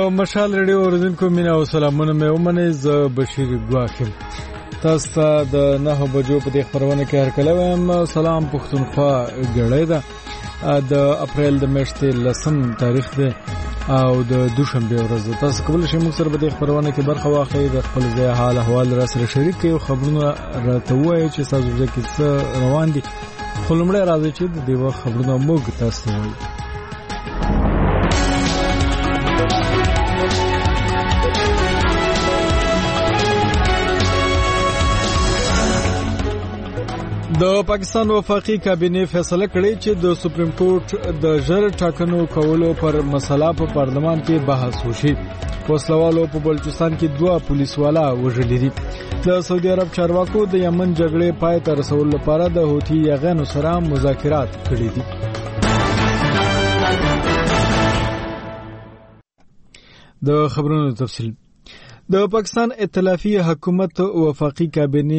مشال ریډیو اوریدونکو مینا او سلامونه مې ومنئ. زه بشیر ګواکم. تاسو ته د 9 بجو په دې خبرونه کې هرکله وایم. سلام پښتونخوا ګړۍ ده. د اپریل د میاشتې 10 تاریخ دی او د دوشنبه ورځ. تاسو کولی شئ موږ سره په دې خبرونه کې برخه واخلئ، د خپل ځای حال احوال را سره شریک کړئ او خبرونه راته ووایئ چې تاسو ځکه څه روان دي. خو لومړی راځي چې د دې وخت خبرونه موږ تاسو ته وایو. د پاکستان وفاقي کابینه فیصله کړې چې د سپریم کورټ د ژر ټاکنو کولو پر مسله په پارلمان کې بحث وشي. وسلوالو په بلوچستان کې 2 پولیسوالا وژلي دي. د سعودي عرب چارواکو د یمن جګړې پای ته رسولو لپاره د هوتي یاغانو سره مذاکرات کړي دي. د خبرونو تفصیل. د پاکستان ائتلافي حکومت وفاقي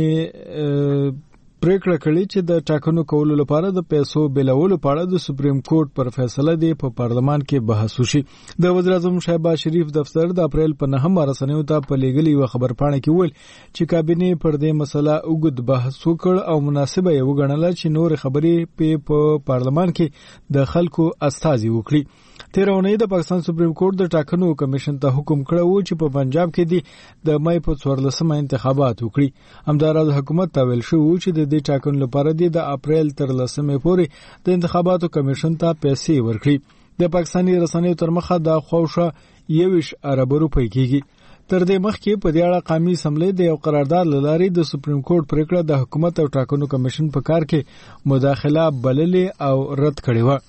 کابینه پریکړه کړې چې د ټاکنو کولو لپاره د پیسو بلولو په اړه د سپریم کورټ پر فیصله دی په پارلمان کې بحث وشي. د وزیر اعظم شهباز شریف دفتر د اپریل په 9 رسنیو ته په لېږلي یو خبرپاڼه کې ویل چې کابینه پر دې مسله اوږد بحث وکړ او مناسبه یې وګڼله چې نور خبرې په پارلمان کې د خلکو استازي وکړي. تیرونی د پاکستان سپریم کورټ د ټاکنو کمیشن ته حکم کړو چې په پنجاب کې د مې په 14 انتخابات وکړي. همداراز حکومت ته ویل شو چې د دې ټاکنو لپاره د اپریل تر 10 پورې د انتخاباتو کمیشن ته پیسې ورکړي. د پاکستاني رسنیو تر مخه د خوښه 21 ارب روپۍ کېږي. تر دې مخکې په دې اړه قومي اسمبلی د یو قرارداد لاري د سپریم کورټ پریکړه د حکومت او ټاکنو کمیشن په کار کې مداخله بللې او رد کړې و.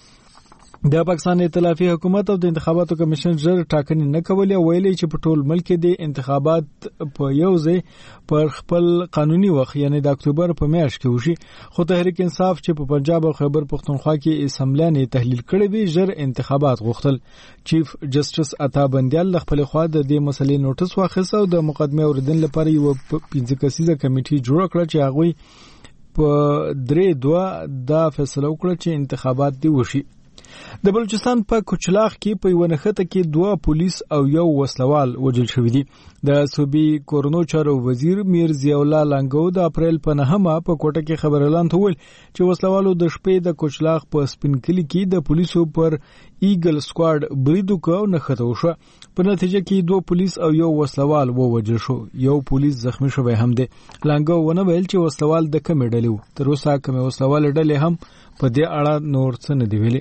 د پاکستان ائتلافي حکومت او د انتخاباتو کمیشن ژر ټاکنې نه کولې او ویلي چې په ټول ملک کې د انتخابات په یو ځای پر خپل قانوني وخت یعنی د اکتوبر په میاشت کې وشي. خو تحریک انصاف چې په پنجاب او خیبر پختونخوا کې اسمبلیانې تحلیل کړې وي ژر انتخابات غوښتل. چیف جسټس عطا بندیال د خپل خوا د دې مسلې نوټس واخیست او د مقدمه اوریدل لپاره یو 15 کسیزه کمیټه جوړ کړه چې هغه په 3-2 دا فیصله وکړه چې انتخابات دی وشي. د بلوچستان په کوچلاغ کې په یو نښته کې 2 پولیس او یو وسلوال وژل شوی دي. د صوبې کورونو چارو وزیر میر ضیاء الله لنګو د اپریل په 9 په کوټه کې خبر اعلان وکړ چې وسلوالو د شپې د کوچلاغ په سپینکلی کې د پولیسو پر ایګل سکواډ برید وکړ نه خته وشو. په نتیجه کې 2 پولیس او یو وسلوال ووژل شو. یو پولیس زخمی شوی هم دی. لنګو ونه ویل چې وسلوال د کومې ډلې وو. تر اوسه کومې وسلوال ډلې هم په دې اړه نور څه نه دی ویلي.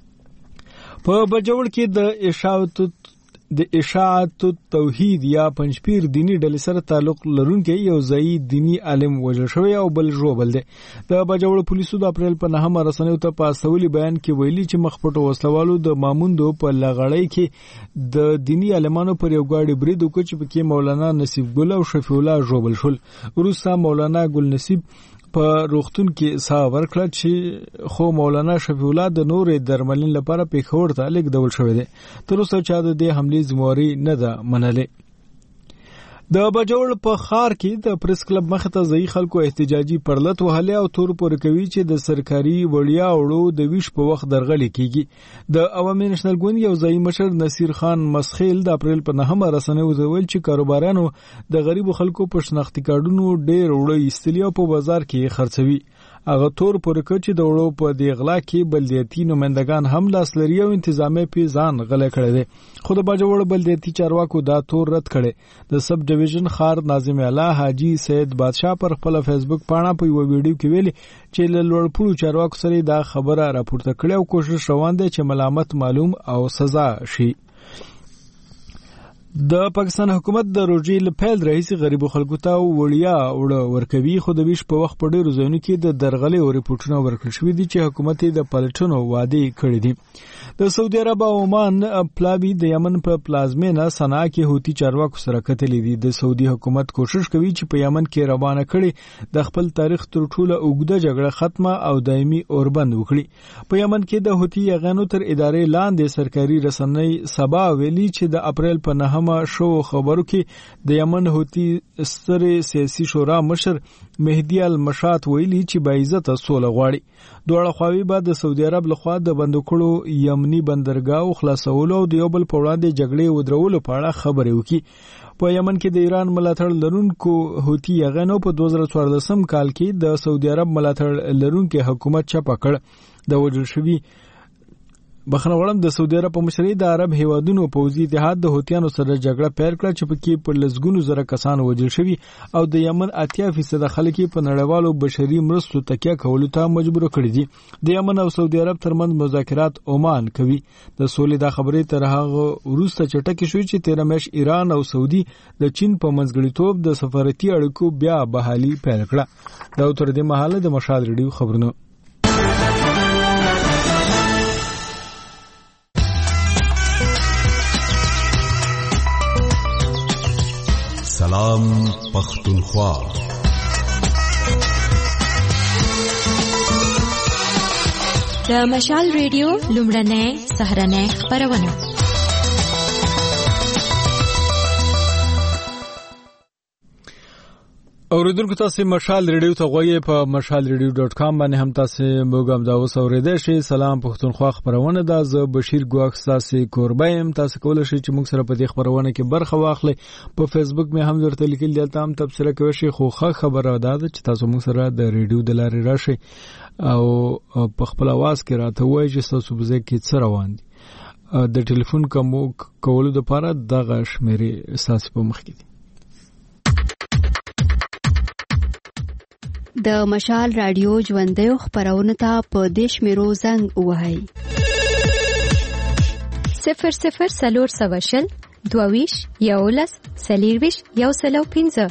په بجوړ کې د اشاعت توحید یا پنځپیر دینی ډلې سره تعلق لرونکي یو ځای دینی عالم وژل شوی او بل ژوبل دی. د بجوړ پولیسو د اپریل په 9 رسنیو ته په استولي بیان کې ویلي چې مخپټو وسلوالو د ماموندو په لغړی کې د دینی عالمانو پر یو غاډي برید وکړ چې پکې مولانا نصیب ګل او شفیع الله ژوبل شول. وروسته مولانا ګل نصیب په روغتون کې ساه ورکړه چې خو مولانا شفیع الله د نورې درملنې لپاره پیښور ته لیږدول شوی دی. تر اوسه چا د دې حملې ذمہواری نه ده منلې. د بجوړ په خار کې د پریس کلب مخ ته ځای خلکو احتجاجي پرلط وهله او تور پورې کوي چې د سرکاري وړیا وړو د ویش په وخت درغلي کیږي. د عوامي نېشنل ګوند یو ځای مشر نصیر خان مسخیل د اپریل په 9 رسنیو ویل چې کاروبارانو د غریب خلکو په شناختی کارډونو ډېر وړي استلیو په بازار کې خرڅوي. هغه تور پورې چې د وړو په دی غلا کې بلدیاتي نمائندگان هم لاس لري او انتظامی په ځان غلې کړي دي. خو د بجوړ بلدیاتي چارواکو دا تور رد کړي. د سب ډیویژن خار ناظم اعلی حاجی سید بادشاہ پر خپل فیسبوک پاڼه په یو ویډیو کې ویلي چې له لوړپوړو چارواکو سره دا خبره راپورته کړي او کوشش روان دی چې ملامت معلوم او سزا شي. د پاکستان حکومت د روزي لپاره رئیس غریب خلکو ته وړیا وړ ورکوي. خو د ویش په وخت په ډیرو ځایونو کې د درغلې او ریپورتونو ورکړل شوې دي چې حکومت د پلټنو وعده کړې دي. د سعودي عرب او عمان پلاوی د یمن په پلازمینه صنعا کې هوتي چارواکو سره کتلې دي. د سعودي حکومت کوشش کوي چې په یمن کې روانه کړي د خپل تاریخ تر ټولو اوږده جګړه ختمه او دایمي اوربند وکړي. په یمن کې د هوتي یغانو تر ادارې لاندې سرکاري رسنۍ سبا ویلي چې د اپریل په 9 راجمع شو خبرو کې د یمن هوتی ستر سیاسي شورا مشر مهدی المشات ویلي چې باعزت سوله غواړي. دوه خواوی بعد د سعودي عرب لخوا د بندکړو یمنی بندرګاه خلاصولو او د یو بل په وړاندې جګړې ودرولو په اړه خبرې وکړي. په یمن کې د ایران ملاتړ لرونکو هوتی یغنو په 2014 کال کې د سعودي عرب ملاتړ لرونکو حکومت چپه کړ. د وژل شوی بخنوړم د سعودي عرب په مشرۍ د عرب هیوادونو پوځي اتحاد د هوتیانو سره جګړه پیل کړه چې پکې په لسګونو زره کسان وژل شوي او د یمن 80% خلک په نړیوالو بشري مرستو تکیه کولو ته مجبور کړي دي. د یمن او سعودي عرب ترمنځ مذاکرات عمان کوي. د سولې د خبرې تر هغه وروسته چټکې شوې چې 13 میاشت ایران او سعودي د چین په منځګړیتوب د سفارتي اړیکو بیا بحالي پیل کړه. دا تر دې مهاله د مشال ریډیو خبرونه. سلام پختونخوا. د مشال ریډیو لومړنۍ سهرنۍ خبرونه. اوریدونکو تاسو مشال ریډیو ته غوږی په mashalradio.com باندې هم تاسو موږ دا اوسوریدئ شئ. سلام پختونخوا خبرونه ده. زه بشیر ګواخ تاسو کوربایم. تاسو کولای شئ چې موږ سره په دې خبرونه کې برخه واخلئ. په فیسبوک مې هم ورته لیکل دلته هم تبصره کوئ شئ. خو خبره ده چې تاسو موږ سره د ریډیو د لارې راشئ او په خپل आवाज کې راته وایئ چې تاسو په ځای کې څه روان دي. د ټلیفون کولو لپاره دغه شمیرې اساس په مخ کې دي. د مشال رادیو ژوندۍ خبرونه ته په دیش میرو زنګ وهاي 00 سلور سواشل دوویش یولس سلیرویش یوسلو 15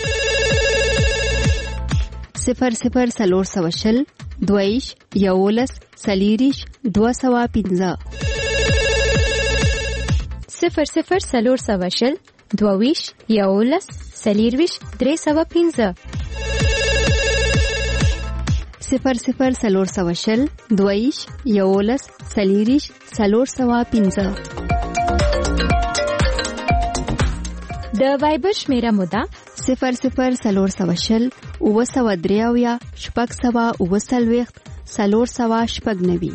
00 سلور سواشل دوویش یولس سلیریش 215 00 سلور سواشل دوویش یولس سلیرویش 315 00 سلور سواشل دویش یولس سلیریش سلور سوا 15. د وایبر شمیره مودا 00 سلور سواشل او سوا دریاویا شپږ سوا او سلويخت سلور سوا شپږ نوي.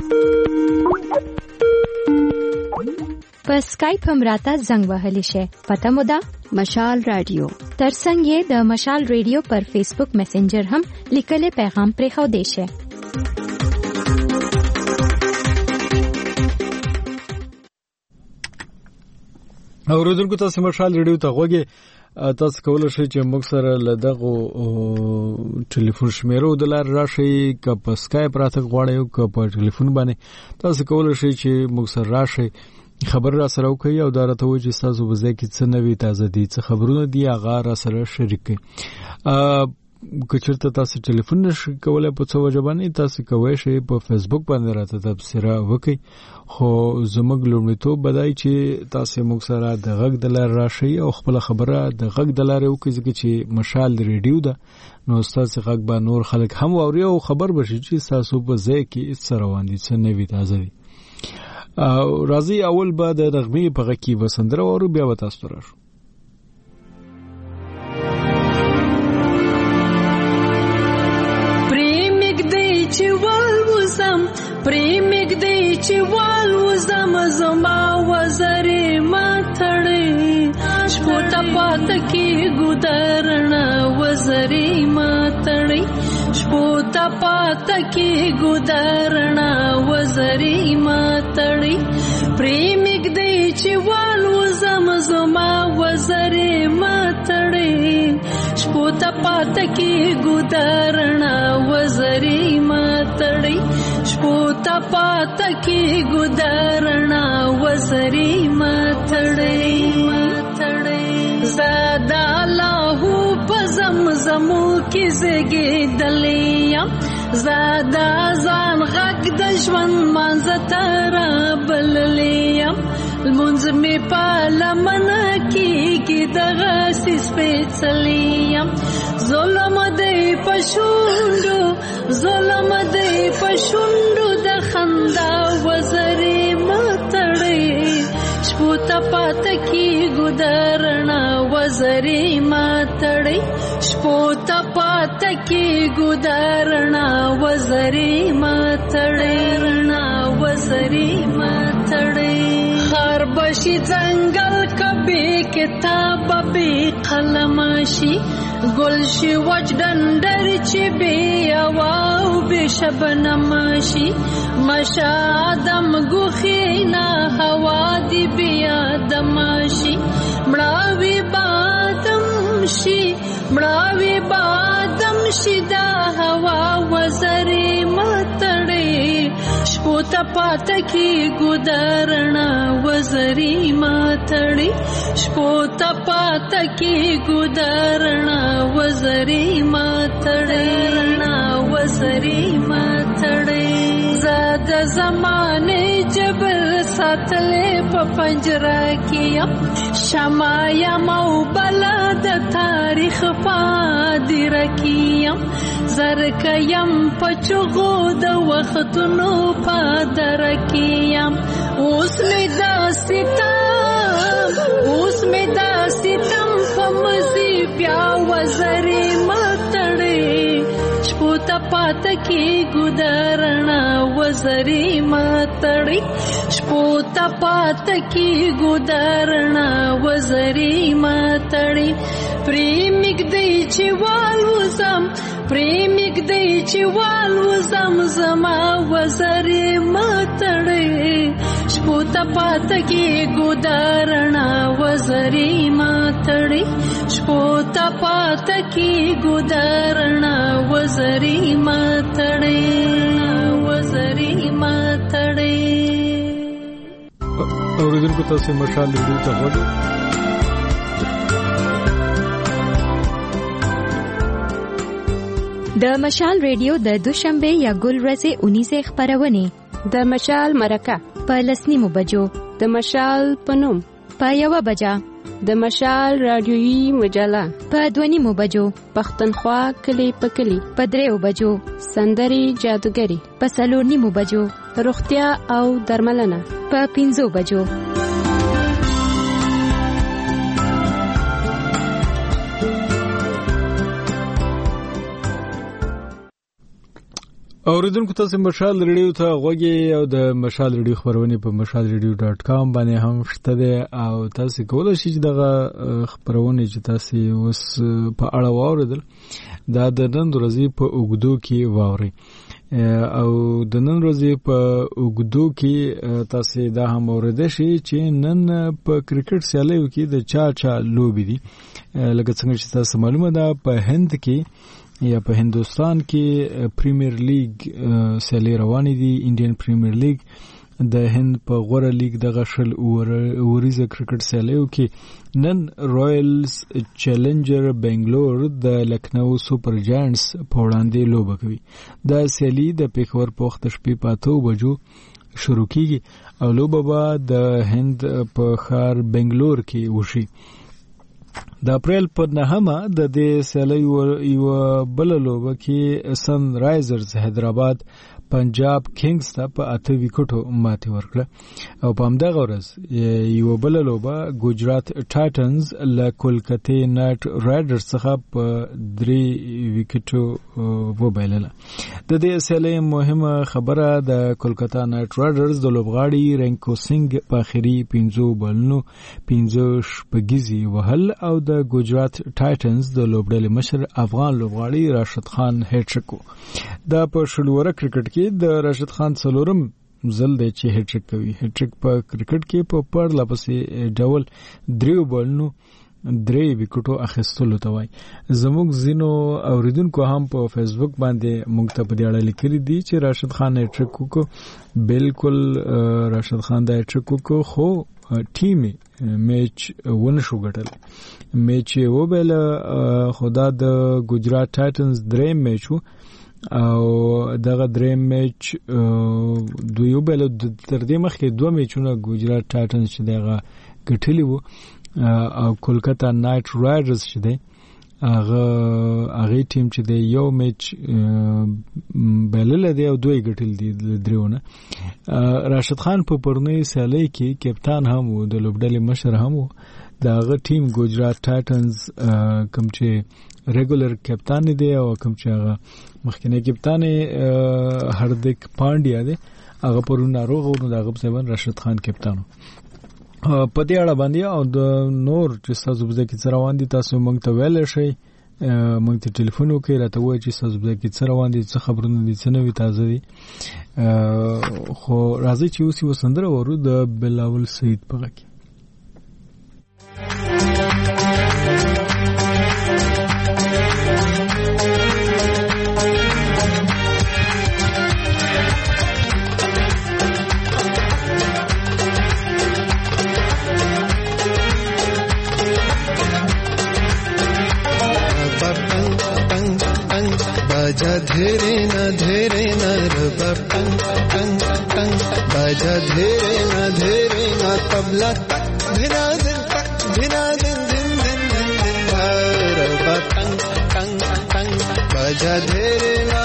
په سکایپ هم راته زنګ وهلی شي. پته مودا مشال رادیو. ترڅنګ یې د مشال ریډیو پر فیسبوک میسنجر هم لیکل پیغام پرې خو دی شي. اوریدونکو تاسو مشال ریډیو ته غوږی. تاسو کولای شئ چې موږ سره لدغه ټلیفون شمیرو د لار راشي که په سکایپ راته غواړئ او که په ټلیفون باندې تاسو کولای شئ چې موږ سره راشي خبر را سره وکړئ او دا راته وایي چې تاسو په ځای کې څه نوي تازه دي څه خبرونه دي هغه را سره شریک کړئ. که چېرته تاسو ټلیفون نشئ کولی په څه وجه باندې تاسو کولی شئ په فیسبوک باندې راته تبصره وکړئ. خو زموږ لومړیتوب به دی چې تاسو موږ سره د غږ د لارې راشئ او خپله خبره د غږ د لارې وکړئ ځکه چې مشال ریډیو ده نو ستاسو غږ به نور خلک هم واوري او خبر به شي چې تاسو په ځای کې څه روان دي څه نوي تازه دي. راځي اول به د نغمې په غږ کې به سندره واورو بیا به تاسو ته راشو. پریمګدی چې والوزم زما وزرې ماتړې شپو ته پاته کې ګودرنا وزرې ماتړې شپو ته پاته کې ګودرنا وزرې ماتړې پریمګدی چې والوزم زما وزرې ماتړې شپو ته پاته کې ګودرنا وزرې ماتړې شپوتا پاتا کی گدارنا وزری ماتڑی زادا لاہو پزمزمو کی زگی دلیم زادا زان غک دشمن منزتارا بللیم المنز می پالمنا کی دغاسی سپیڅلیم ظلم دی پشوندو ظلم دی پشوندو د خندا وزری ماتړی شپو شپوتا پات کی ګدارنا وزری ماتړی شپوتا پات کی ګدارنا وزری ماتړی رنا وزری ماتړی هر بشي ځنګل کبي کتاب به قلمشي گلشی وچ دندر چی بی اواو بی شبنمشی مشادم گوخینا هوا دی بی آدمشی مراوی بادم شی دا هوا وزری متڑی شپوتا پاتا کی گدارنا وزری ماتڑی شپوتا پاتا کی گدارنا وزری ماتڑی وزری ماتڑی زاد زمانے جبر ساتلے پا پنجرہ کیا شمایا مو بلاد تاریخ پادی رکیم زرکیم پچغو د وختونو پادرکیم اوس می دا ستم فمزی بیا وزری ماتڑی شپوتا پات کی گدارنا وزری ماتڑی شپوتا پات کی گدارنا وزری ماتڑی پریمک دی چی والوزم زما وزری ماتڑی شپوتا پات کی گدارنا وزری ماتڑی شپوتا پات کی گدارنا وزری ماتڑی وزری ماتڑی اوریدونکو تاسو مشال ریډیو ته وګورئ. د مشال ریډیو د دوشنبه یا ګل ورځې 19 خبرونه د مشال مرکه په لسنیمو بجو د مشال پنوم په 1 بجا د مشال رادیویی مجله په 2 بجو پښتونخوا کلی په کلی په 3 بجو سندري جادوګری په 4 بجو روغتیا او درملنه په 5 بجو اوریدونکو تاسو مشال ریډیو ته غوږی او د مشال ریډیو خبرونه په mashalradio.com باندې هم شته ده او تاسو کولای شئ دغه خبرونه چې تاسو اوس په اړه واوریدل دا د نن ورځې په اوګدو کې واوري او د نن ورځې په اوګدو کې تاسو دا هم اوریدل شي چې نن په کرکټ سیالیو کې د چا لوبي دي لکه څنګه چې تاسو معلومه ده په هند کې یا په هندوستان کې پریمیر لیگ سیالي روانې دي. انډین پریمیر لیگ د هند په غوړه لیگ د غشل اوریزه کرکټ سیالیو کې نن رائلز چیلنجر بنگلور د لکنو سپر جاینټس په وړاندې لوبه کوي. دا سیالي د پیښور په وخت شپې په 8 بجو شروع کیږي او لوبه به د هند په ښار بنگلور کې وشي. د اپریل په 9مه د دې سیالي یو بل لوبه کې سن رایزرز حیدرآباد پنجاب کینګز ته په 8 وکټو ماتې ورکړه او په همدغه ورځ یو بل لوبه ګجرات ټایټنز له کولکته نایټ رایډرز څخه په 3 وکټو وبایلله. د دې سیالي مهمه خبره د کولکته نایټ رایډرز د لوبغاړي رینکو سنگ په اخري 15 بلنو 15 شپږیزي وهل او د ګجرات ټایټنز د لوبډلې مشر افغان لوبغاړي راشد خان هټریک دا په شلوره کرکټ کې د راشد خان څلورم ځل دی چې هټریک کوي. هټریک په کرکټ کې په پرله پسې ډول 3 بلنو 3 وکټو اخیستلو ته وای. زموږ زینو اوریدونکو هم په فیسبوک باندې موږ ته په دې اړه لیکلي دي چې راشد خان هټریک وکړو. بالکل راشد خان دا هټریک وکړو خو ټیم میچ ونشو ګټل. میچ وبل خدا د ګجرات ټایټنز دریم میچ او دغه دریم میچ دوی وبل تر دې مخکې 2 میچونه ګجرات ټایټنز چې دغه ګټلی وو او کولکته نایټ رایډرز چې دی هغه ټیم چې د یو میچ بلل دی او دوی ګټل دي دریونه. راشد خان په پرونی سیالي کې کپتان هم و، د لوبډلې مشر هم و. داغه ټیم ګجرات ټایټنز کوم چې ریګولر کپتان دی او کوم چې هغه مخکنی کپتان هردیک پانډیا دی، هغه پرون ناروغ و، داغه په ځای راشد خان کپتان و. په دې اړه باندې او د نور چې تاسو په ځکه څه روان دي تاسو موږ ته ویل شئ، موږ ته ټلیفون وکړئ، راته وایئ چې تاسو په ځکه څه روان دي، څه خبرونه دي، څه نوي تازه دي. خو راځي چې اوس یو سندره ورو د بلاول سعید په غږ کې. बाजा धीरे न रबर टंग टंग टंग, बाजा धीरे न तबला तक धिना दिन दिन दिन दिन दिन, रबर टंग टंग टंग, बाजा धीरे न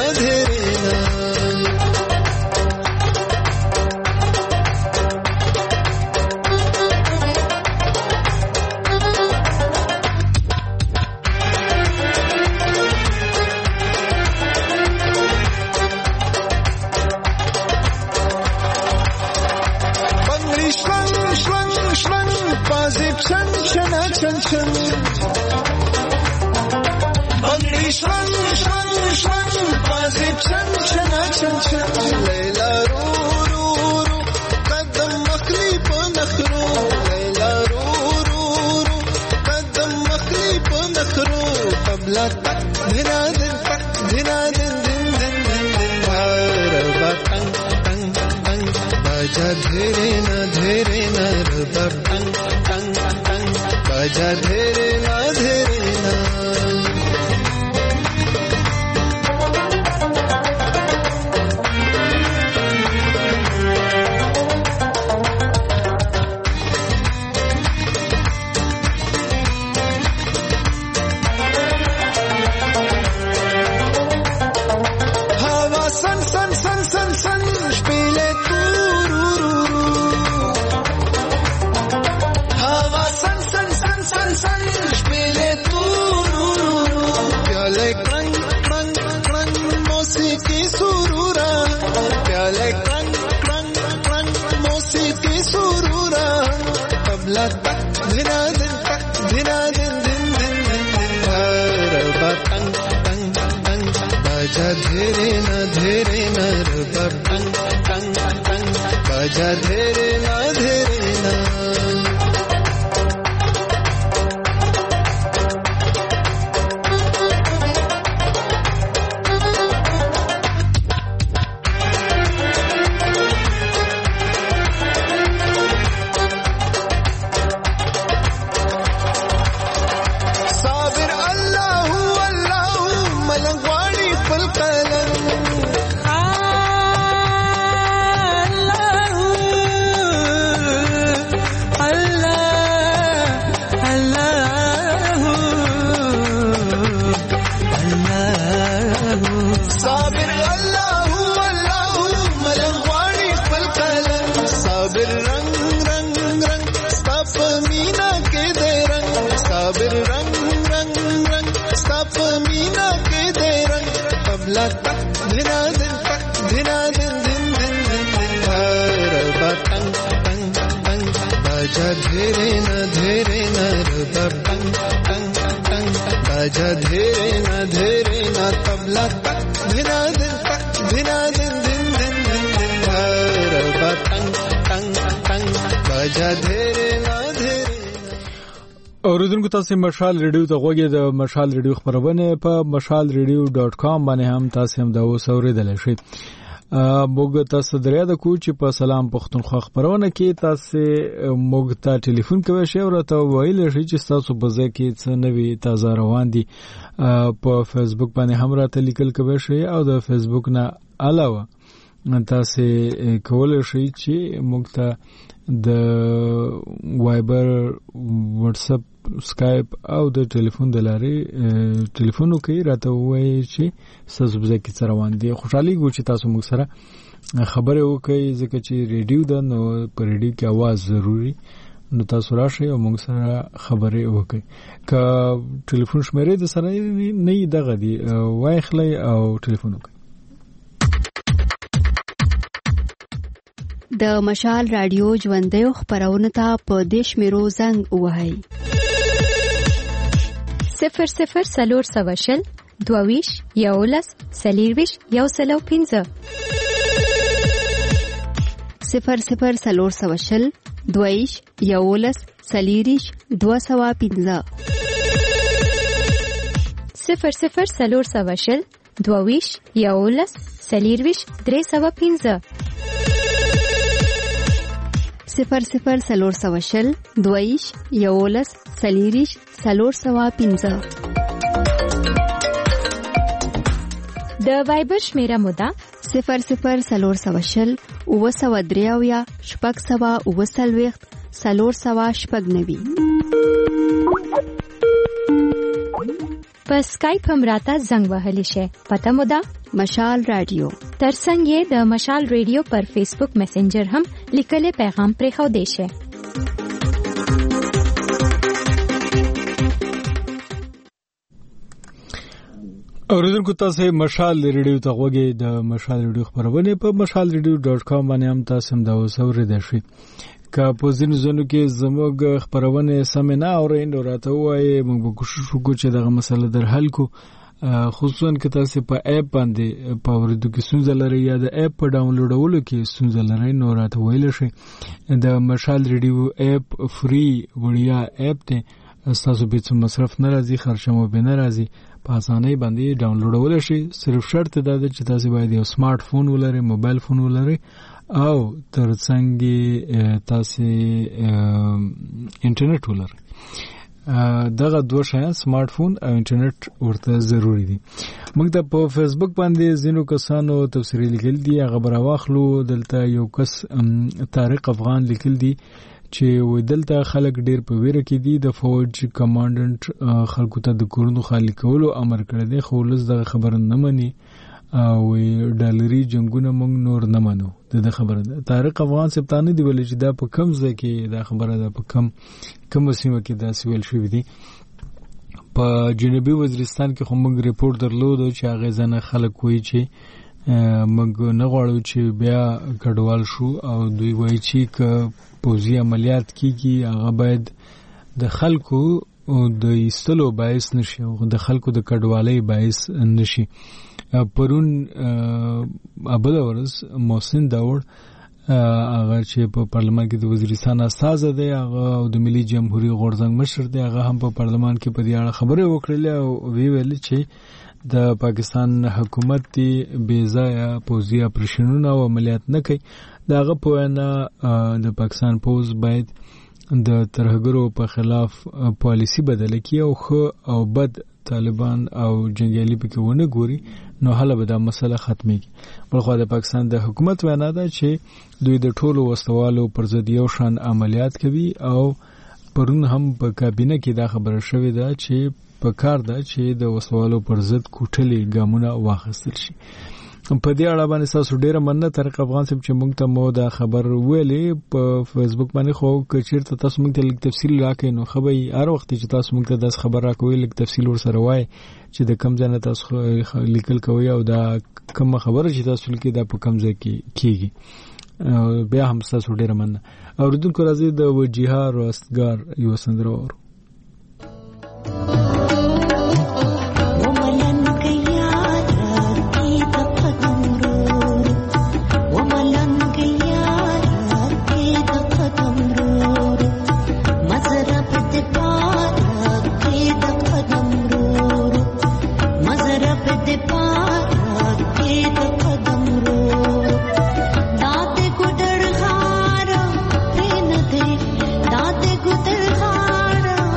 اوریدونکو تاسو مشال ریډیو ته غوږی د مشال ریډیو خبرونه په mashalradio.com باندې هم تاسو هم دا اوسوریدل شئ. موږ تاسو دریا د کوچ په سلام پښتونخوا خبرونه کې تاسو موږ ته ټلیفون کوئ شئ او ته ویل شئ چې تاسو په ځای کې څه نوي تازه روان دي. په فیسبوک باندې هم راته لیکل کوئ شئ او د فیسبوک نه علاوه تاسو کولای شئ چې موږ ته د وایبر واتس اپ سکایپ او د ټلیفون د لارې ټلیفون کوي راته وایي چې تاسو به کې څه روان دي. خوشحالي ګو چې تاسو موږ سره خبرې وکړئ ځکه چې ریډیو ده نو په ریډیو کې आवाज ضروری نو تاسو راشئ او موږ سره خبرې وکړئ. که ټلیفون شمیرې د سره نه دغه دی وایخلئ او ټلیفون وکړئ. د مشال رادیو ژوندۍ خبرونه ته په دیش میرو زنګ وهاي 00 22 یولس سلیرویش یو سلو 15 00 22 یولس سلیریش 215 00 22 یولس سلیرویش 315 00 22 یولس سلیریش 315 د وایبر شمیره مودا 00 اوسودریاویا شپږ سوا اوسلويخت سلور سوا شپږ نوي. په سکایپ هم راته زنګ وهلی شي. پته مودا مشال رادیو. ترڅنګ یې د مشال رادیو پر فیسبوک میسنجر هم لیکلي پیغام پرې خو دی شي. اوریدونکو تاسو مشال ریډیو ته غوږی د مشال ریډیو خبرونه په mashalradio.com باندې هم تاسو هم دا وسوریدئ شئ. که په ځینو ځینو کې زموږ خبرونه سم نه اورئ نو راته وایي موږ به کوشش وکړو چې دغه مسله در حل کو. خصوصا که تاسو په اپ باندې په ورته کې ستونزه لرئ یا د اپ په ډاونلوډولو کې ستونزه لرئ نو راته ویل شئ. د مشال ریډیو اپ فری وړیا اپ ته تاسو به څه مصرف نه راځي خرچمو به نه راځي په اسانۍ باندې ډاونلوډول شي. صرف شرط دا ده چې تاسو باید یو سمارټ فون ولرئ موبایل فون ولرئ او ترڅنګ تاسو انټرنیټ ولرئ. دغه دوه شیان سمارټ فون او انټرنیټ ورته ضروری دي. موږ ته په فیسبوک باندې زینو کسانو تفسیری لیکل دي هغه براواخلو. دلته یو کس طارق افغان لیکل دي چې ودلته خلک ډیر په ویره کې دي. د فوج کمانډنټ خلکو ته د کورونو خالی کولو امر کړی دی خو لږ د خبر نه مني او ډالري جنگونه موږ نور نه منو. د خبره ده طارق افغان سپتانه دی ولې چې دا په کم ځای کې دا خبره ده په کم سیمه کې دا سویل شوی دی. په جنوبي وزیرستان کې هم موږ ریپورت درلود چې هغه ځنه خلک وایي چې موږ نه غواړو چې بیا کډوال شو او دوی وایي چې که پوزي عملیات کیږي هغه باید د خلکو د ایستلو باعث نشي او د خلکو د کډوالۍ باعث نشي. پرون ابل ورس محسن داوود هغه چې په پارلمان کې د وزیرستان استاد دی هغه د ملي جمهوریت غورځنګ مشر دی هغه هم په پارلمان کې په دې اړه خبرې وکړې او ویل چې د پاکستان حکومت دی بې ځایه پوزي اپریشنونه او عملیات نه کوي. داغه په وینا د پاکستان پوز باید د ترهګرو په خلاف پالیسی بدل کړي او خو او بد طالبان او جنگیالي پکې ونه ګوري نو حاله به دا مسله ختميږي. بلخو د پاکستان د حکومت وینا ده چې دوی د ټولو وسوالو پر ضد یو شان عملیات کوي او پرون هم په کابینه کې دا خبره شوې ده چې په کار ده چې د وسوالو پر ضد کوټلې ګامونه واخیستل شي. په دې اړه باندې تاسو ډیره مننه طارق افغان صاحب چې موږ ته مو دا خبر ویلې په فیسبوک باندې خو کچیرته تاسو موږ ته لیک تفصیل راکې نو خو به هر وخت چې تاسو موږ ته د خبر راکوي لیک تفصیل ورسره وای چې د کم ځای تاسو لیکل کوي او دا کوم خبره چې تاسو لیکي دا په کم ځای کې کیږي. بیا هم تاسو ډیره مننه. اوریدونکو راځي د وجیها راستګار یو سندره ورو. दाते गुदर खाड़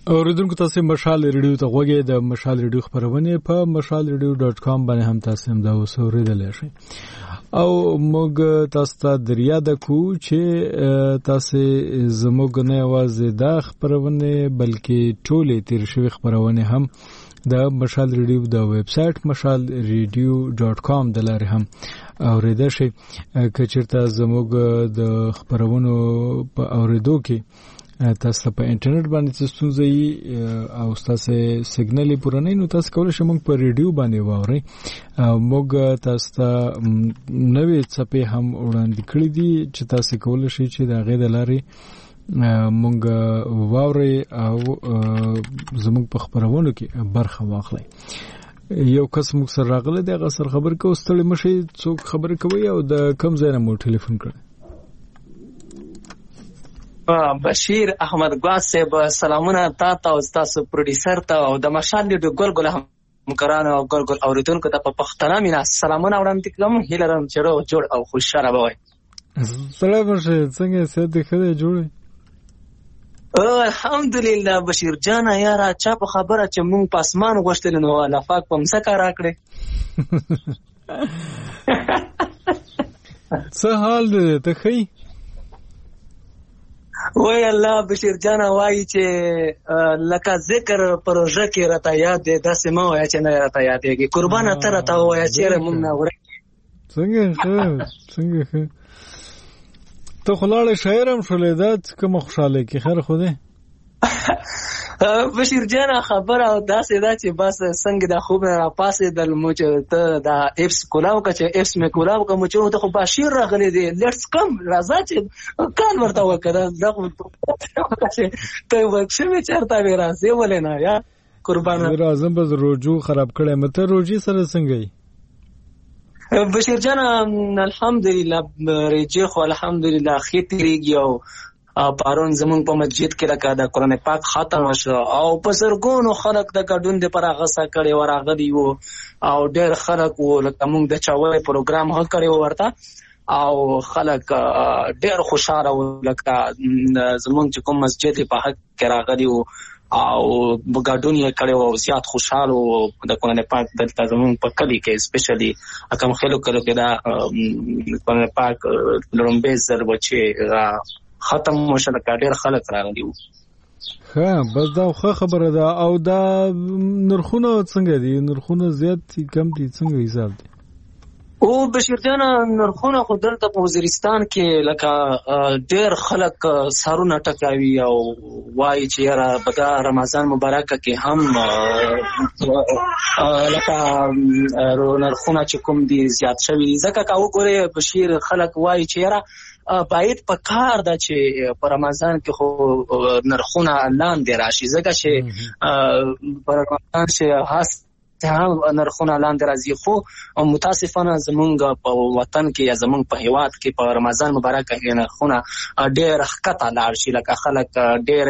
اوریدونکو تاسو مشال ریډیو ته غوږی د مشال ریډیو خبرونه په mashalradio.com باندې هم تاسو هم دا اوریدلای شئ او موږ تاسو ته دریا د کو چې تاسو زموږ نه आवाज د خبرونه بلکې ټوله تیر شوی خبرونه هم د مشال ریډیو د ویب سټ mashalradio.com د لارې هم اوریدل شئ کچرته زموږ د خبرونو په اوریدو کې تاسو په انټرنیټ باندې ستونزې او تاسو سیګنال پورنۍ نو تاسو کولای شئ موږ په ریډیو باندې واورئ موږ تاسو ته نوې څپې هم وړاندې کړې دي چې تاسو کولای شئ چې دا غي د لارې موږ واورئ او زموږ په خبرونو کې برخه واخلئ یو کس موږ سره راغله د غسر خبر کو ستړي مشي څوک خبر کوي او د کم ځای نه مو ټلیفون کړ بشیر احمد ګواس صاحب سلامونه تاسو او تاسو پروډوسر ته او د مشال د ګل همکارانو او ګل اوریدونکو ته په پښتنه مینا سلامونه وړاندې کوم هیلرم چې روغ جوړ او خوشاله وای سلام شه څنګه سید خدای جوړ الحمدلله بشیر جان یاره چا په خبره چې مونږ په اسمان غوښتل نو الله پاک په مسکه راکړي څه حال دې ته خی وای الله بشیر جان وای چې لکه ذکر پروژه کې راته یاد دې داسې ما وای چې نه راته یاد دیږي قربان ته راته وای چې مونږ نه وره څنګه ته خلاله شاعرم شولې دا کوم خوشاله کې خیر خوده بشیر جان خبر او داسې دا چې بس څنګه د خوب را پاسې د موچ ته د اپس کولاو کچې اپس مې کولاو کوم چې ته خو بشیر راغلي دی لیټس کم راځه چې کان ورته وکړه دا ته وښه چرته وی راځي ولنه یا قربان راځم بس روجو خراب کړه مته روجي سره څنګه بشیر جان الحمدلله رجه خو الحمدلله خېتریږي او پارون زمون په مسجد کې لکه د قرآن پاک ختم شو او په سرګونو خلک د ګډون د پر غسه کړي ورغلي وو او ډېر خلک وو لکه موږ د چاوي پروګرام هغه کړي ورته او خلک ډېر خوشاله وو لکه زمون چې کوم مسجد په حق کې راغلي وو او بغاډون یې کړي او زیات خوشاله وو د قرآن پاک د زمون په کلی کې سپیشلی کوم خلکو کې دا قرآن پاک لومبه زر بچي ختم مشل کډیر خلک راغلي وو ها بس دا خبره ده او دا نرخونه څنګه دي نرخونه زیات کم دي څنګه حساب دي او بشیر جان نرخونه خو دلته په وزیرستان کې لکه ډیر خلک سارونه ټکاوي او وایي چې یاره په رمضان مبارکه کې هم لکه نرخونه چې کوم دي زیات شوي ځکه کا وګوره بشیر خلک وایي چې یاره باید په کار دا چې په رمضان کې خو نرخونه لاندې راشي ځکه چې په رمضان چې هم نرخونه لاندې راځي خو متاسفانه زمونږ په وطن کې یا زمونږ په هیواد کې په رمضان مبارک کې نرخونه ډېر ښکته لاړ شي لکه خلک ډېر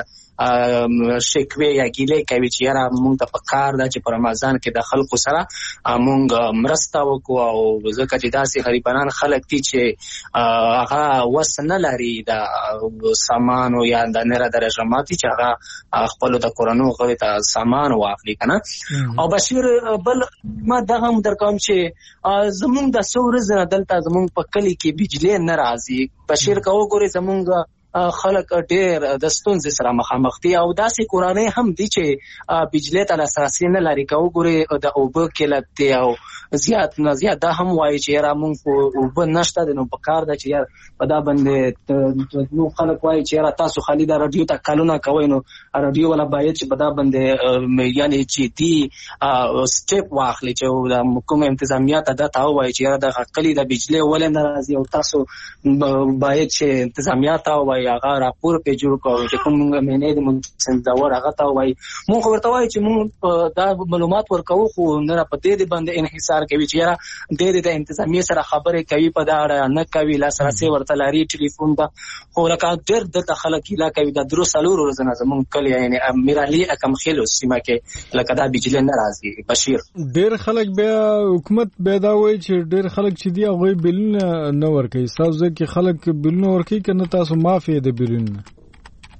شکوې یا ګیلې کوي چې یاره مونږ ته په کار ده چې په رمضان کې د خلکو سره مونږ مرسته وکړو او ځکه چې داسې غریبانان خلک دي چې هغه وس نه لري د سامانو یا د نره درجه ماتي چې هغه خپلو د کورنو غړي ته سامان واخلي که نه او بشیر بل ما دغه هم در کوم چې زمونږ د څو ورځې نه دلته زمونږ په کلي کې بجلی نه راځي بشیر که وګورې زمونږ خلک ډېر د ستونزې سره مخامخ دي او داسې کورنۍ هم دي چې بجلی ته لاسرسی نه لري که وګورې د اوبه قلت دی او زیات نه زیات دا هم وایي چې یاره مونږ خو اوبه نشته دی نو په کار ده چې یاره په دا باندې نو خلک وایي چې یاره تاسو خالي دا راډیو ته کلونه کوئ نو راډیو والا باید چې په دا باندې یعنې جدي سټیپ واخلي چې کوم انتظامیه ته دا ته ووایي چې یاره دغه کلي د بجلی ولې نه راځي او تاسو باید چې انتظامیه ته ووایي هغه راپور پې جوړ کړو چې کوم مینې د منځور هغه ته ووایي مونږ خو ورته وایي چې مونږ دا معلومات ورکوو خو نه په دې باندې انحصار کوي چې یاره دې د انتظامیې سره خبرې کوي په دا اړه نه کوي لاسرسی ورته لري ټلیفون ته خو لکه ډېر دلته خلک هیله کوي دا درو څلور ورځې نه زمونږ کلي یعنې میرعلي اکم خیلو سیمه کې لکه دا بجلی نه راځي بشیر ډېر خلک بیا حکومت بیا دا وایي چې ډېر خلک چې دي هغوی بیلونه نه ورکوي ستاسو ځای کې خلک بیلونه ورکوي که نه تاسو معاف یې د بیلونه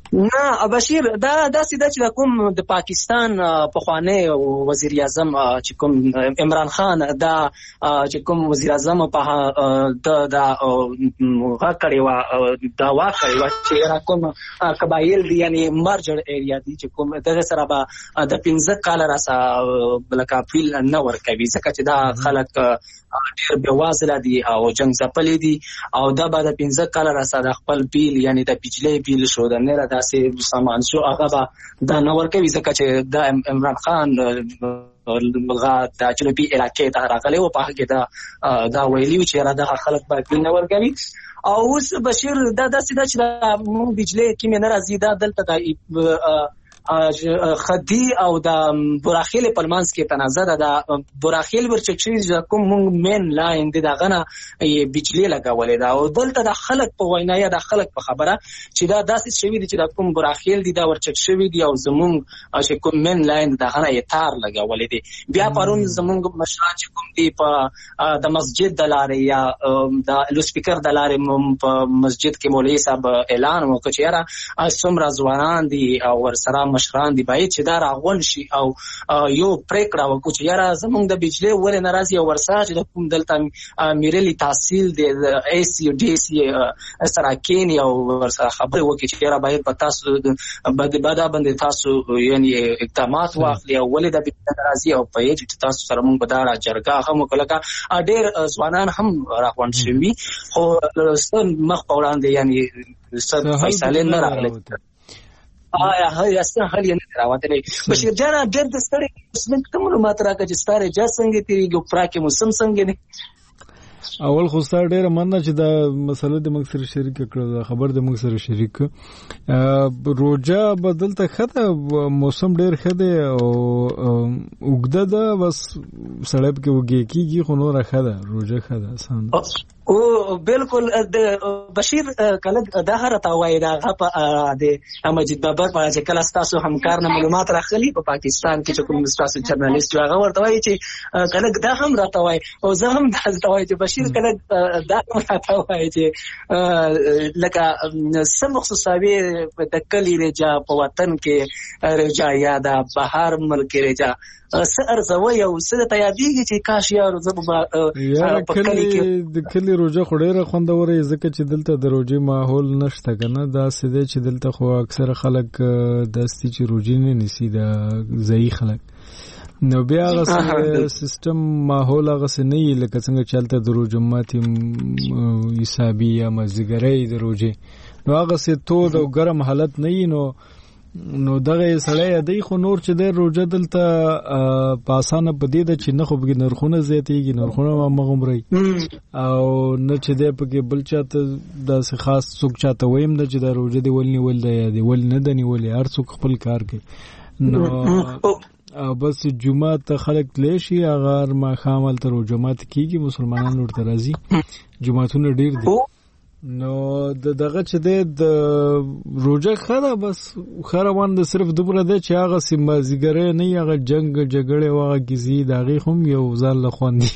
نه بشیر دا سیده چې کوم د پاکستان پخوانی وزیر اعظم چې کوم عمران خان دا چې کوم وزیر اعظم په دا غاکړی وا دا واکړی چې کوم قبایل دي یعنی مرجر ایریا دي چې کوم دغه سره به د 15 کال راسه بلکه اپریل نه ورکوي ځکه چې دا خلک ډېر بېوازله دي او جنګ ځپلي دي او دا به د 15 کال راسه د خپل بیل یعنی د بجلی بیل شو د نه داسې سامان شو هغه به دا نه ورکوي ځکه چې د عمران خان د جنوبي علاقې ته راغلی و په هغه کې دا ویلي و چې دا خلک به بیل نه ورکوي. او اوس بشیر دا داسې ده چې دا مونږ بجلی کې نه راځي دا دلته د خدي او د براخیل په منځ کې تنازع ده. د براخیل ورچک شوی چې کوم مونږ مین لاین دی دغه بجلی لګولې ده او دلته د خلک په وینا یا د خلک په خبره چې دا داسې شوی دی چې د کوم براخیل دی دا ورچک شوی دی او زمونږ چې کوم مین لاین دغه نه تار لګولې دی. بیا پرون زمونږ مشران چې کوم دی په د مسجد د لارې یا د لوسپیکر د لارې په مسجد کې مولوی صاحب اعلان وکړ چې یاره څومره ځوانان دي او ورسره مشران دی باید چې دا راغون شي او یو پریکړه وکړو چې یاره زمونږ د بجلی ولې ناراضي او ورسره چې د کوم دلته میرلی تحصیل دی ای سی ډي سی سره کینی او ورسره خبرې وکړي چې یاره باید په تاسو بادا باندې تاسو یعنی اقدامات واخلي او ولې د بجلی ناراضي او په یوه چې تاسو سره مونږ په دا جرګه هم وکړه ډېر ځوانان هم راغون شوي خو مخ په وړاندې یعنی فیصلې نه راغلي. هغه اصلا حل یې نه راوته. بشیر جان ډېر د ستړي څنګه ته معلومات راکړه چې ستاره جا څنګه تیریږي پراکه موسم څنګه نه. اول خو ستاره ډېر مننه چې دا مسله د موږ سره شریک کړو خبر د موږ سره شریک روجا بدلته خده موسم ډېر خده او وګده ده بس سړپ کې وګي کیږي خو نور خده روجا خده آسان او بالکل د بشیر کله دا هر تاوای دا غپ د مجید بابر په چې کله تاسو همکار نه معلومات راخلي په پاکستان کې چې کوم تاسو جرنالیست هغه ورته وایي چې کله دا هم راتوای او زه هم دا توای چې بشیر کله دا راتوای چې لکه سم خصوصاوي د کلی رجا په وطن کې رجا یا د بهر ملک رجا سر زوی او سره تیادیږي چې کاش یار زبا په کلی کې د کلی روجا خډيره خوندوره ځکه چې دلته د روجي ماحول نشته کنه دا سده چې دلته خو اکثر خلک داسي چې روجي نه نسی دا ځای خلک نو بیا هغه سیستم ماحول هغه نه لکه څنګه چلته د روجماتي حسابي یا مزګري د روجي نو هغه سه تو د ګرم حالت نه نو دغه سړی دی خو نور چې د روجا دلته پاسانه پدې د چې نه خو به نرخونه زیاتېږي نرخونه مغمري او نه چې د پکې بل چاته د خاص څوک چاته ویم د چې د روجا دی ولني ول دی ول نه دني ول هر څوک خپل کار کوي نو بس جمعه ته خلک لشي اگر ما خامل ته روجمات کیږي مسلمانانو ورته راځي جمعهونه ډیر دي نو دغه چې د روجا خره بس خروان د صرف دوبره د چې هغه سیمازیګره نه هغه جنگ جګړه واغه گزي دغه هم یو ځل لخوندي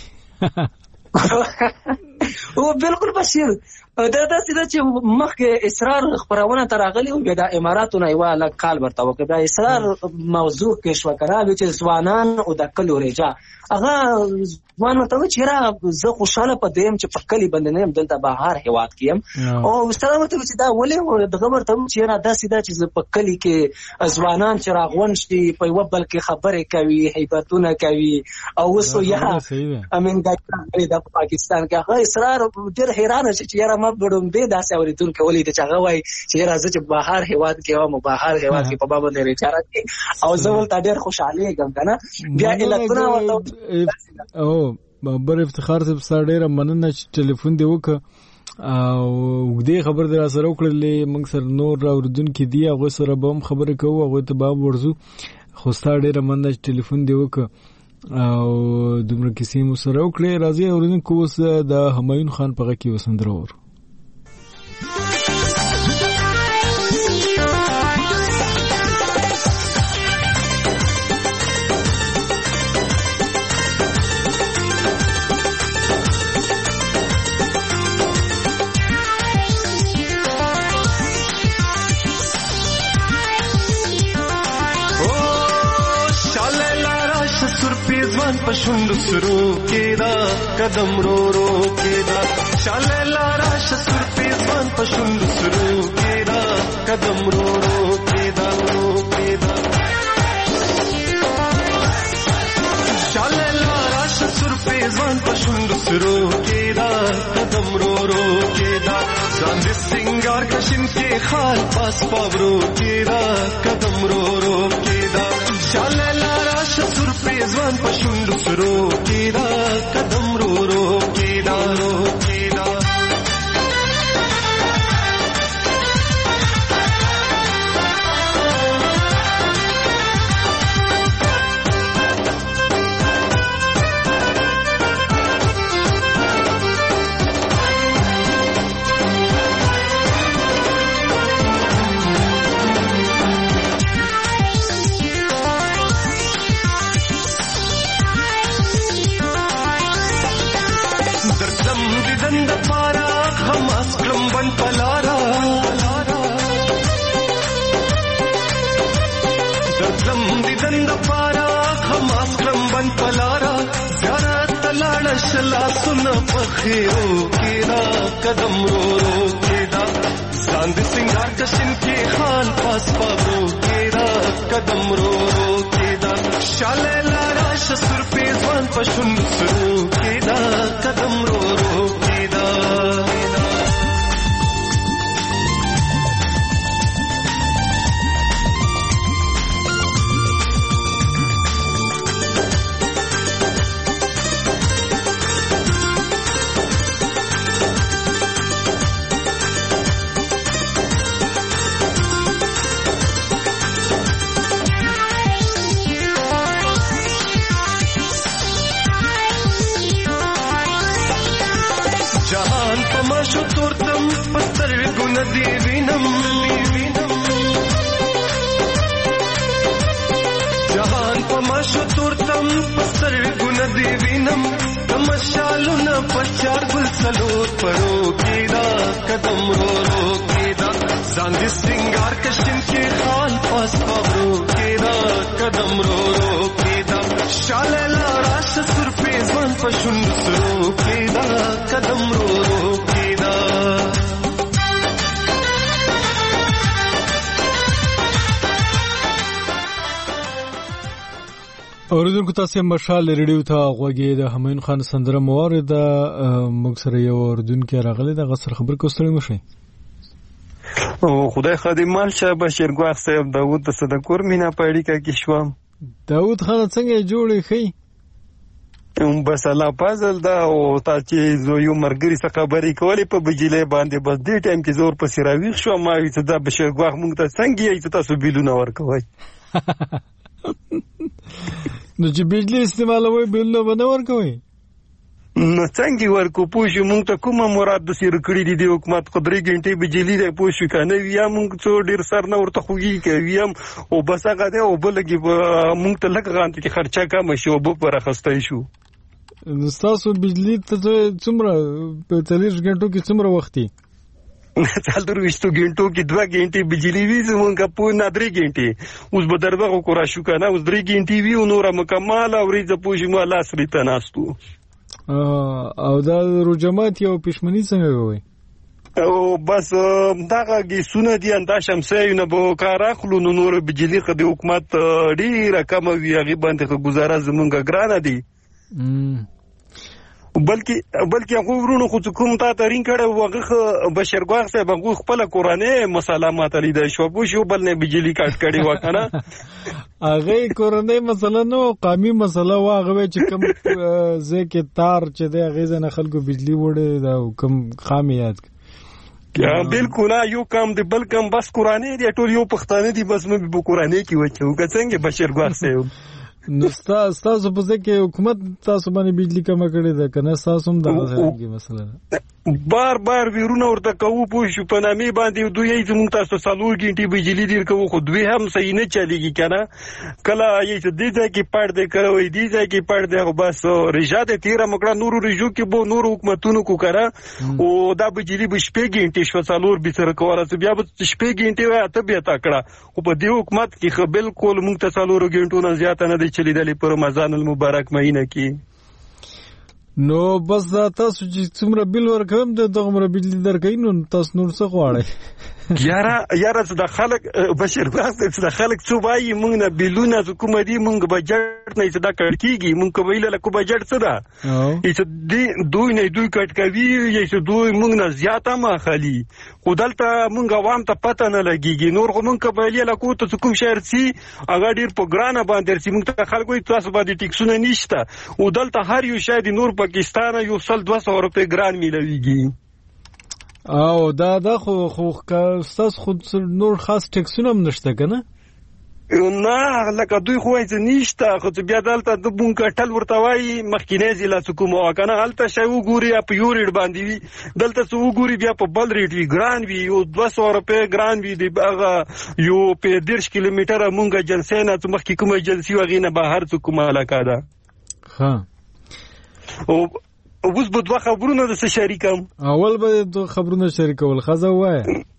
او بالکل بشیر دا داسې چې مخکې اصرار خبرونه تراغلي او د اماراتو نه یو الګ کال ورته وکړه دا اصرار موضوع کې شو کړه چې ځوانان او د کلو رجا هغه ځوان ته چې را زه خوشاله پدیم چې په کلی باندې نه دلته بهر هواد کیم او ستاسو ته چې دا ولې دغه ورته چې را داسې دا چې په کلی کې ځوانان چې راغون شي په یو بل کې خبرې کوي هیبتونه کوي او وسو یا امین د پاکستان کې هغه اصرار ډېر حیران شي چې ما بډوم به داسې اوریدونکو ولې چې هغه وای چې راځي چې بهر هواد کې او بهر هواد کې په باب باندې ریچارت کې او زه ولته ډېر خوشاله یم کنه بیا الکترونه او بر افتخار ته سره ډېر مننه چې ټلیفون دی وک او دې خبر در سره وکړلې موږ سره نور اوریدونکو دی هغه سره به هم خبرې کوو هغه ته باب ورزو خو سره ډېر مننه چې ټلیفون دی وک او دومره کیسې مو سره وکړې راځي اوریدونکو اوس د همایون خان په غږ کې وسندرور پښوند سرو کېدا قدم رو رو کېدا شاله لاراش سر پیزوان پښوند سرو کېدا قدم رو رو کېدا رو کېدا شاله لاراش سر پیزوان پښوند سرو کېدا قدم رو رو کېدا ځان دې سنگار کشن کې خال پاس پاورو کېدا قدم رو رو کېدا شاله لاراش سر پیزوان پښوند سرو کېدا قدم رو رو کېدا رو کېدا لاسونه پخېرو کېدا قدم رو رو کېدا ځان دې سنگار کشن کې خان پاس پاورو کېدا قدم رو رو کېدا شاله لاراش سر پیزوان پښوند سرو کېدا قدم رو رو کېدا جهان پماشو تورتم پسر ګن دی وینم تمشالونه پچار ګل سلور پرو کېدا قدم رو رو کېدا ځان دې سنگار کشن کې خان پاس پاورو کېدا قدم رو رو کېدا شاله لاراش سر پیزوان پښوند سرو کېدا قدم رو رو کېدا اوریدونکو تاسو مشال ریډیو ته غوږی د همین خان سندره موارد موږ سره یو اوریدونکو راغلی د غسر خبر کوستړی مشي او خدای خادمان شه بشیر ګواخ صاحب داوود صدقور مینا پېړی کې شوم داوود خان څنګه جوړی خي بس الله فضل دا او تاسو یو مرګري څخه خبرې کولې په بجلی باندې بس دې ټایم کې زور په سیراوی شو ما وی ته دا بشیر ګواخ مونږ ته څنګه یې تاسو بیلونه ورکوي نو چې بجلی استعمالوي بیلونه باندې ورکوي نو څنګه ورکو پوښي مونږ ته کومه مراد د سیر کړی دي د حکومت قدرې غنټې بجلی دی پوښي کنه یا مونږ څو ډیر سر نه ورته خوږي کوي او بس هغه دی او بلګي مونږ ته لږ غانت کې خرچه کم شي او به پر اخستای شو تاسو بجلی ته څومره په 40 غنټو کې څومره وختي چل درويشتو غنټو کې 2 غنټې بجلی وی زمونږه په 3 غنټې اوس به دربغه کورا شو کنه اوس 3 غنټې وی نور مکمل او ریزه پوښي ما لاس ریته ناستو او دا رجمات یو پښمنی څنګه وي او بس داغه سونه دي انده شمسې نه به کار اخلو نور بجلی خو د حکومت ډیره کم وی غي باندې گزاره زمونږه ګرانه دي بلکې هغه ورونو خو کوم تا ترين کړه وغه بشیر ګواخ صاحب هغه خپل قرانه مسالمات لیدا شو بو شو بل نه بجلی کټ کړي وکنه هغه قرانه مسله نو قومي مسله واغه چې کوم زکه تار چې د غیزه نه خلکو بجلی وړي دا کوم خامیات بالکل یو کم دی بل کم بس قرانه دی ټول یو پښتانه دی بس مې په قرانه کې وچو څنګه بشیر ګواخ صاحب نو تاسو په ځکه حکومت تاسو باندې بجلی کم کړی ده کنه تاسو هم دا څنګه مسله بار بار ویرونه ورته کوو پوه شو په نامې باندې دوی یې زموږ تاسو 4 غنټې بجلی دیر کوو خو دوی هم صحیح نه چلیږي کنه کله یې دې ځای کې پړ دې کوي دې ځای کې پړ دې خو بس رجا دې تیر مکړه نور رجو کې بو نور حکومتونو کو کرا او دا بجلی به شپې غنټې شو 4 به سره کوله بیا به شپې غنټې وای ته بیا تکړه خو په دې حکومت کې خو بالکل موږ ته 4 غنټو نه زیات نه دی چلیدلې په رمضان المبارک مهینه کې. نو بس دا تاسو چې څومره بیل ورکوم دغه مر بجلی درکې نو تاسو نور څه غواړئ؟ یاره د خلک بشیر واسطه د خلک څو وایي موږ نه بیلونه حکومتي موږ بجټ نه صدا کړ کیږي موږ کویل له کو بجټ څه ده چې دوی نه دوی کټ کوي چې دوی موږ نه زیاته ما خالي خودلته موږ عوام ته پته نه لګيږي نور موږ کویل له کو ته کوم شهر سي هغه ډیر په ګرانه باندې سي موږ ته خلکو تاسو باندې ټیکسونه نشته او دلته هر یو شاید نور پاکستان یو سل 200 روپے ګران ملويږي او دا خو تاسو خود نور خاص ټیکسونه هم نشته کنه نه لکه دوی خو یې نشته خو بیا دلته د بونګ ټل ورته وای مخکینه ضلع حکومت کنه هلته شی وګوري په یو ریټ باندې وي دلته څو وګوري بیا په بل ریټ وی ګران وی یو 200 روپے ګران وی دی هغه یو په 10 کیلومتر مونږه جنسي نه مخکې کومه جنسي وغینه بهر څه کومه علاقه ده ها اوس به دوه خبرونه د شریکم اول به دوه خبرونه شریکول خزه وای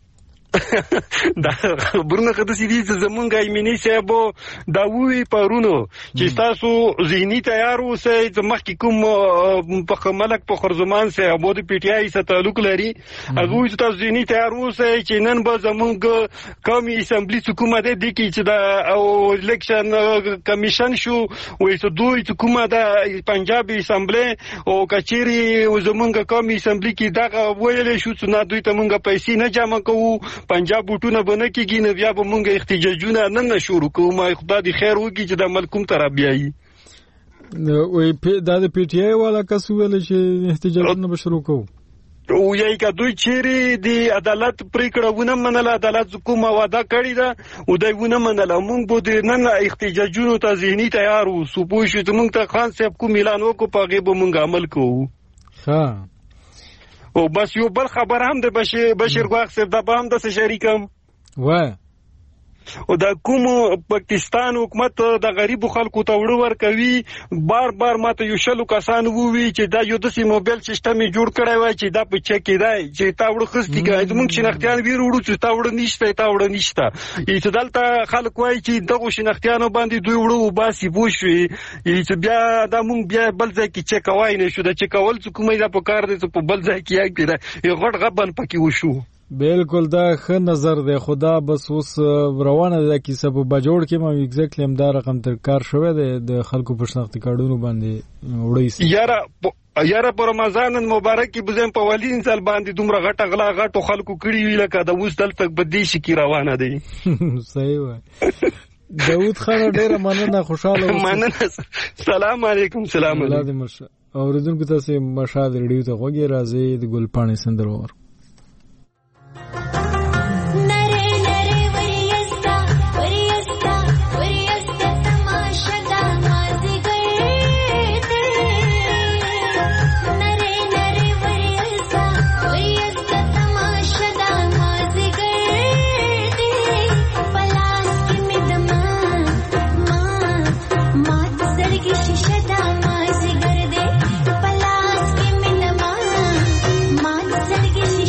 دا خبرونه کده سې دي زمونږ ایمنی صاحب دا وی پرونو چې تاسو ذهني تیار اوسئ چې مخکې کوم په ملک په خرزمان سه ابو د پی ټی آی سره تعلق لري هغه چې تاسو ذهني تیار اوسئ چې نن به زمونږ قومي اسمبلی حکومت دې کې چې دا او الیکشن کمیشن شو وې چې دوی حکومت د پنجاب اسمبلی او کچيري زمونږ قومي اسمبلی کې دا ویلې شو چې نه دوی ته مونږ پیسې نه جمع کوو پنجاب بوټونه بنه کېږي نه بیا به مونږ احتجاجونه نه شروع کوو ما خدای دې خیر وکړي چې د ملکوم تر بیاي وې دا د پی ټی آی والا کس ویل چې احتجاجونه به شروع کوو او یای کا دوی چیرې دی عدالت پریکړهونه منله عدالت کومه وعده کړی ده او دوی ونه منله مونږ به نن احتجاجونو ته ذهني تیار وو سپوږ چې مونږ ته خان صاحب کوم اعلان وکړو په هغه به مونږ عمل کوو ها او بس یو بل خبر هم د بشیر غواخ صاحب د هم د شریکم وای او د کوم پاکستان حکومت د غریب خلکو ته وړ ور کوي بار بار ماته یو شلو کسان ووي چې دا یو د موبایل سیستم جوړ کړی وای چې دا په چک کې دی چې تا وړ خستی کوي موږ شنختیان ویروړو چې تا وړ نشته چې دلته خلک وای چې دغه شنختیانو باندې دوی وړو باسي بوشي چې بیا دا موږ بیا بل ځای کې چک وای نه شو د چک کول څه کومه دا په کار دي په بل ځای کې یو غټ غبن پکې وشو بالکل دا ښه نظر دی خدا بس اوس روانه ده کیسه په بجوړ کې ما ایگزیکټلی هم دا رقم تر کار شوی دی د خلکو په شناختی کارډونو باندې وړي یاره په رمضان مبارک کې بزم په ولین سال باندې دومره غټه غلا غټو خلکو کړی وی لکه د اوس دلته بدیشي کی روانه دی صحیح وای داود خان ډیره مننه خوشاله مننه سلام علیکم سلام علیکم اوریدونکو تاسو مشال ریډیو ته غوږی راځي د ګلپاڼې سندرور Shada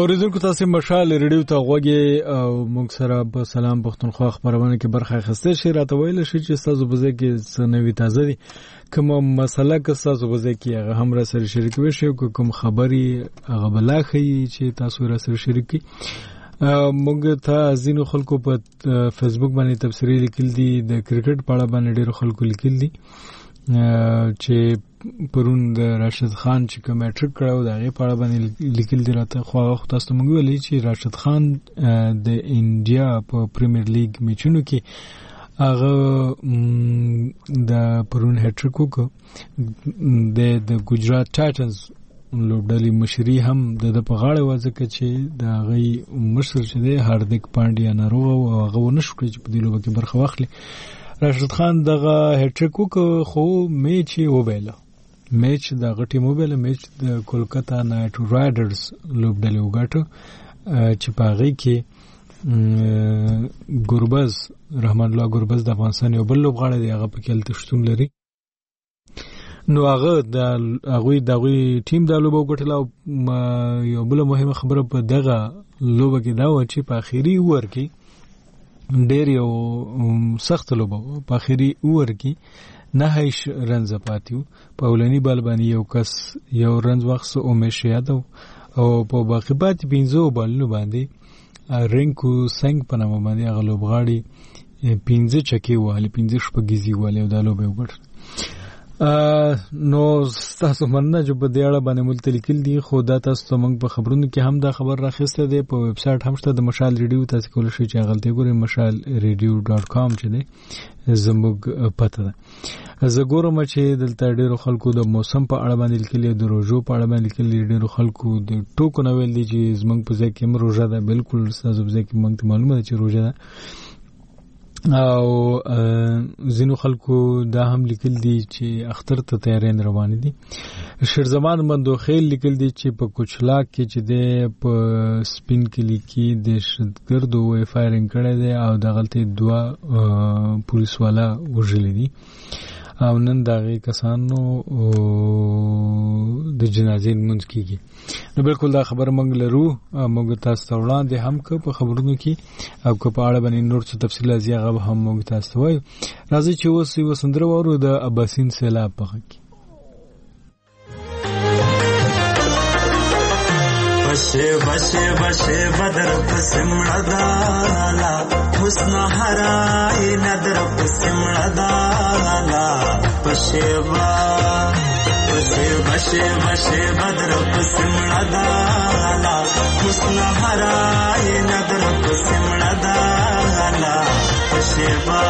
اوریدونکو تاسو مشال ریډیو ته غوږی او موږ سره په سلام پښتونخوا خبرونه کې برخه اخیسته شي. راته ویل شي چې تاسو به کې سنوي تازه دي کوم مسله که تاسو به کې هغه هم را سره شریک وشي کوم خبري هغه بلاخي چې تاسو را سره شریک موږ ته ازینو خلکو په فیسبوک باندې تبصری لیکل دي د کرکټ په اړه باندې ډیرو خلکو لیکل دي چې پرون د راشد خان چې کوم میټریک کړو دا غي په اړه باندې لیکل دي. راته خو تاسو موږ ویلي چې راشد خان د انډیا په پریمیر لیګ میچونو کې هغه د پرون هټریک وکړ د ګجرات ټایټنز لوبډلې مشري هم د په غاړه وځکه چې د غي مشر چې دی هاردیک پانډیا ناروغ او هغه ونشو چې په دې لوبه کې برخه واخلي. راشد خان دغه هټریک وکړ خو میچ یې وبایله. میچ د غټي موبایل میچ د کولکتا نایټ رایډرز لوبډلې وګټه چې په هغه کې ګوربز رحمان الله ګوربز د افغانستان یو بل لوبغاړی دی هغه په کې التشتون لري. نو هغه د هغوی ټیم د لوبه وګټله او یو بل مهمه خبره په دغه لوبه کې دا و چې په اخیری اوور کې ډېر یو سخت لوبه په اخیری اوور کې 9 رنز پاتیو. په اولنی بال باندې یو کس یو رنز واخص او مشیادو او په باقی پاتې 15 بالونو باندې رینکو سنگ په نامه باندې هغه لوبغاړي 15 چکی والی 15 شپږیزي والی او دا لوبه وګټله. نو تاسو مننه چې په دې اړه باندې ملتلیکل دي خو دا تاسو موږ په خبرونو کې هم دا خبر راخسته دی. په ویب سټ هم شته د مشال ریډیو تاسو کولای شئ چې غلطي ګورئ mashalradio.com چې دی زموږ پته ده. زه ګورم چې دلته ډېرو خلکو د موسم په اړه باندې لیکلي د روزو په اړه باندې لیکلي ډېرو خلکو د ټوکو نه ویل دي چې زموږ په ځای کې هم روزه ده. بالکل تاسو په ځای کې موږ ته معلومه ده چې روزه ده او زینو خلکو دا هم لیکل دي چې اختر ته تیارین روان دي. شیرزمان مندوخیل لیکل دي چې په کوچلاک کې چې د په سپین کلی کې د شدګردو وای فایرینګ کړی دی او د غلطي 2 پولیس والا وژل دي او نن دغه کسانو د جنازې منځ کېږي. نو بالکل دا خبر موږ لرو موږ تاسو ته وړاندې هم کو په خبرونو کې او کو په اړه باندې نور څه تفصیلات زیاغه هم موږ تاسو ته وایو. راځي چې اوس یو سندره وورو د اباسین سیلاب په کې. بشه بشه بشه بدر پسمړه دالا حسن هراي ندر پسمړه دالا بشه بشه بشه بشه بدر پسمړه دالا حسن هراي ندر پسمړه دالا بشه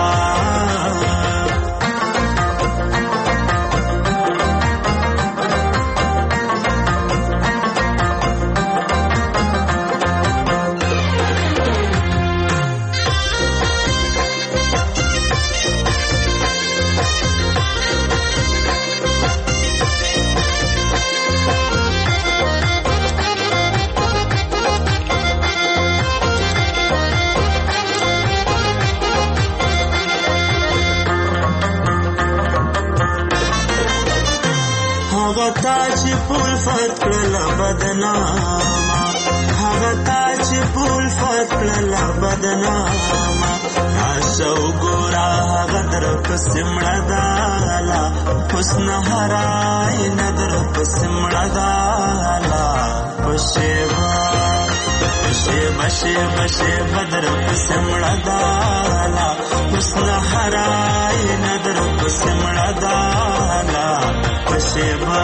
چې پول فتل بدناما هغه تاج پول فتل بدناما عاشو ګورا غدر پسمړه دالا حسن هراي ندر پسمړه دالا پشوا بشه بشه بشه بدر پسمړه دالا حسن هراي ندر پسمړه دالا پشوا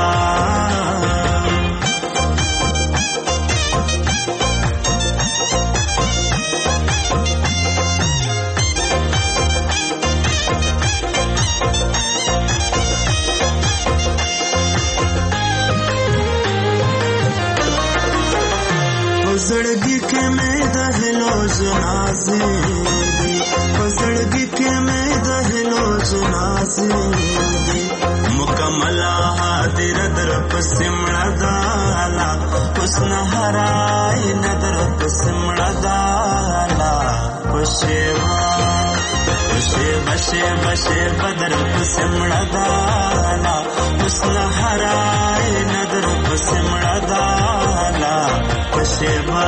زړګي کې مې د هلو جنازې دي زړګي کې مې د هلو جنازې دي مکمل حاضر در پسمړه دالا حسن هراي ندر پسمړه دالا بشوا بشه بشه بشه بدر پسمړه دالا حسن هراي ندر پسمړه دالا پشیبا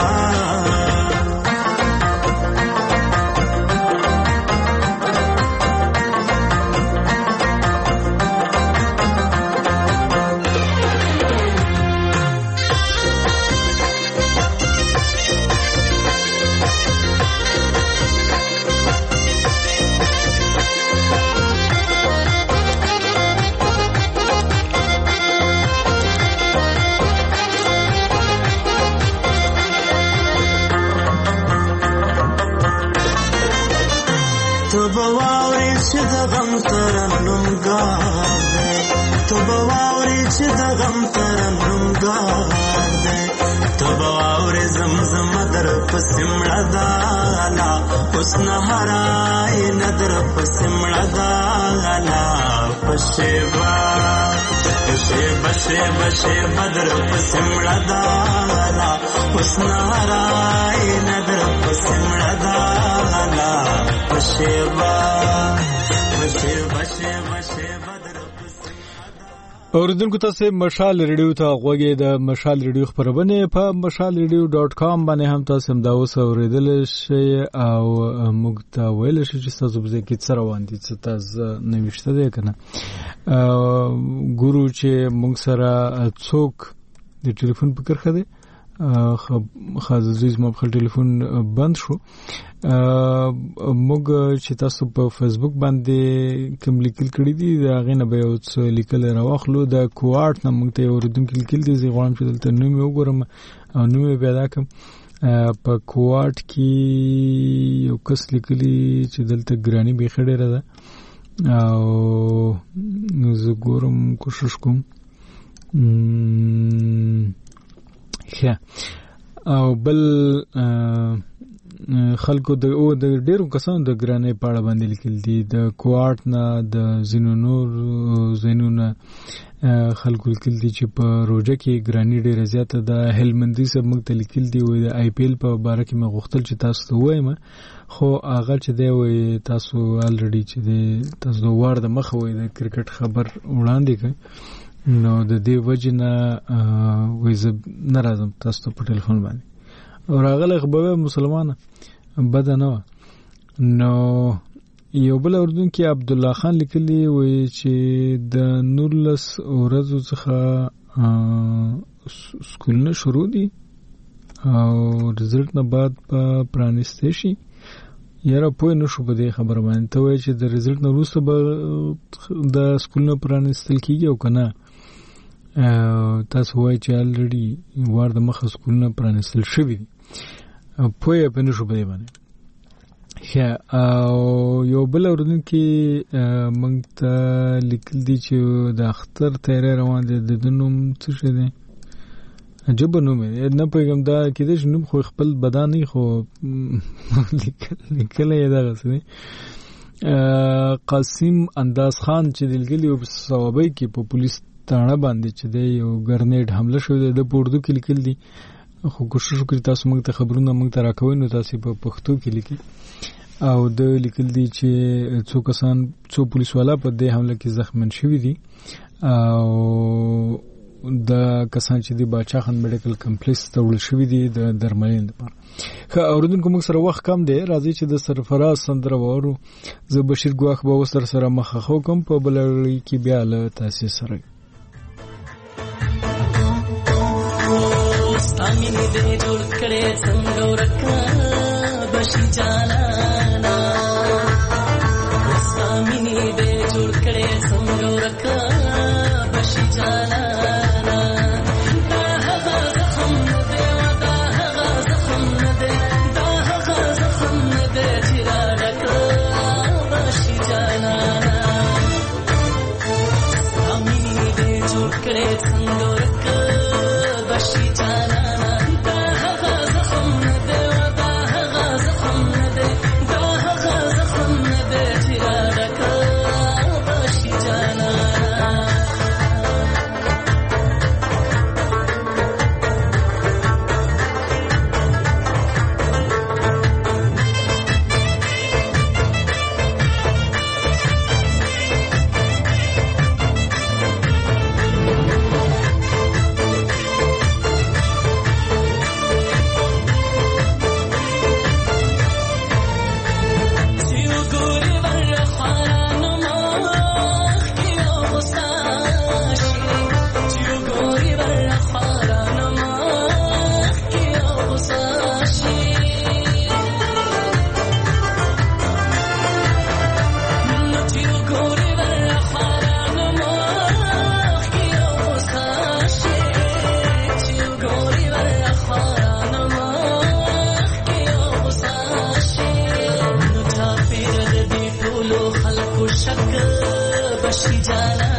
تو بواوری چې د غم ترنم ګار دی تو بواوری چې د غم ترنم ګار دی تو بواوری زمزم در پسې مړه ده لا حسن هرای ندر پسې مړه ده لا پشیبا پشیبا شیبا شیبا در پسې مړه ده لا حسن هرای ندر پسې مړه ده لا پشیبا پشیبا شیبا شیبا اوریدونکو تاسو مشال ریډیو ته غوږی د مشال ریډیو خبرونه په mashalradio.com باندې هم تاسو هم دا اوس اوریدل شي او موږ ته ویل شي چې تاسو به کې څه روان دي چې تاسو نوښته ده کنه ګورو چې موږ سره څوک د ټلیفون په کرخه ده خاص موبایل ټلیفون بند شو موږ چې تاسو په فیسبوک باندې کوم لیکل کړی دي دا غینه به یو څه لیکل راوخلو د کوارت نه موږ ته اوریدونکو لیکل دي زه غواړم چې دلته نوم یې وګورم او نوم یې پیدا کړم په کوارت کې یو کس لیکلی چې دلته ګرانی به خړې ده او زه ګورم کوشش کوم او بل خلکو د ډیرو کسانو د ګرانې پاړه باندې لیکل دي د کوارت نه د زینونو خلکو لیکل دي چې په روزه کې ګرانی ډیره زیاته د هلمندي سب موږ ته لیکل دي وي د آی پی ایل په باره کې مې غوښتل چې تاسو ته وایم خو هغه چې دی وي تاسو الریډي چې تاسو د وار د مخه وي د کرکټ خبر وړاندې کړئ نو د دې وجنه وې ناراضم تاسو په ټلیفون باندې او راغله خبره مسلمانه بد نه نو یو بل اردن کې عبد الله خان لیکلی وې چې د نورلس ورځو څخه سکولونه شروع دي او رزلټ نه بعد په پرانیسته شي یاره پوه نه شو په دې خبره باندې ته وې چې د رزلټ نه وروسته به د سکولونه پرانیستل کیږي او کنه تاسو وایي چې الریډي وار د مخه سکولونه پرانیستل شوي دي پوه په نه شو په دې باندې او یو بل اردوونکي موږ ته لیکل دي چې د اختر تیاری روان دي د نوم څه شي دی عجب نوم نه پوهېږم دا کېدای شي نوم خو خپل بدن نه خو لیکلی یې دغسې دی قاسم انداز خان چې دلګلي او صوابۍ کې په پولیس تاړه باندې چې دی یو ګرنیډ حمله شوې ده د په اردو کې لیکل دي خو کوشش وکړئ تاسو موږ ته خبرونه موږ ته راکوئ نو تاسو په پښتو کې لیکئ او د لیکل دي چې څو پولیس والا په دې حمله کې زخمین شوي دي او د کسان چې دی باچا خان میډیکل کمپلیکس ته وړل شوي دي د درملنې لپاره ښه اوریدونکو موږ سره وخت کم دی راځي چې د سرفراز سندره واورو زه بشیر ګواښ به اوس سره مخه کوم په بله لړۍ کې بیا له تاسې سره مینې دې جوړ کړې څنګه ورکه بشي جانانا ستا مینې دې جوړ کړې څنګه ورکه بشي جانانا دا هغه زخم نه دی دا هغه زخم نه دی دا هغه زخم نه دی چې راډکه بشي جانانا ستا مینې دې جوړ کړې څنګه ورکه بشي جانانا کو شک بشي جانا